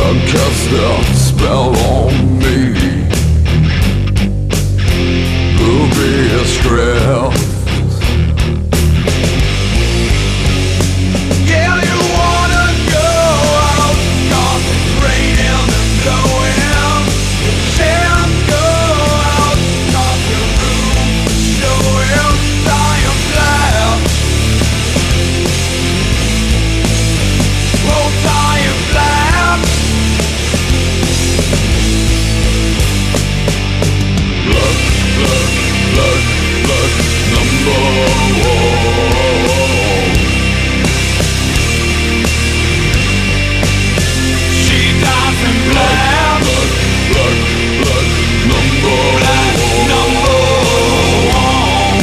cast a spell on me. Ruby is script. Yeah, you wanna go out, 'cause it's raining and blowing. You can't go out, 'cause your room is showing. I am glad. Won't I am glad. Look, number one. She doesn't blab. Look, number one.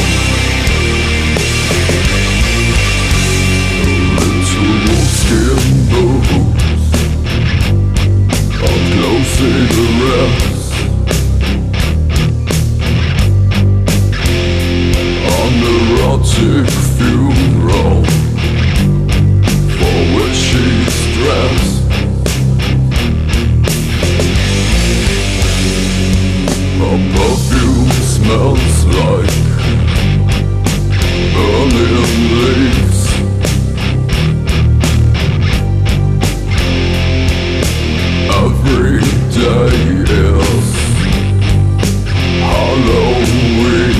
Little skin boots, a close cigarette. Erotic funeral for which she's dressed. Her perfume smells like burning leaves. Every day is Halloween.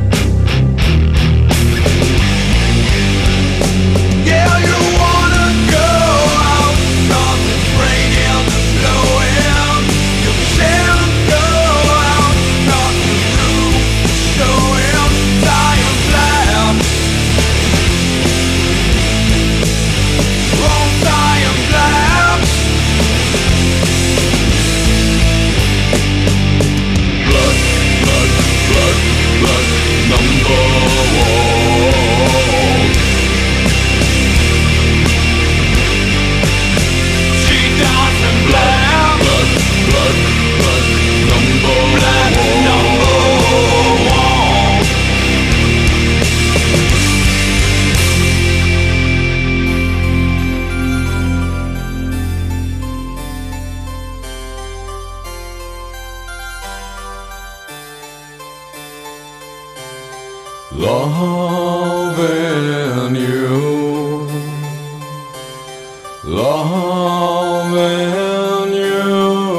Loving you, loving you,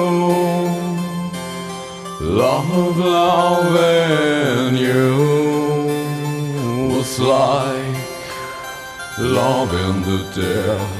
loving you was like loving the dead.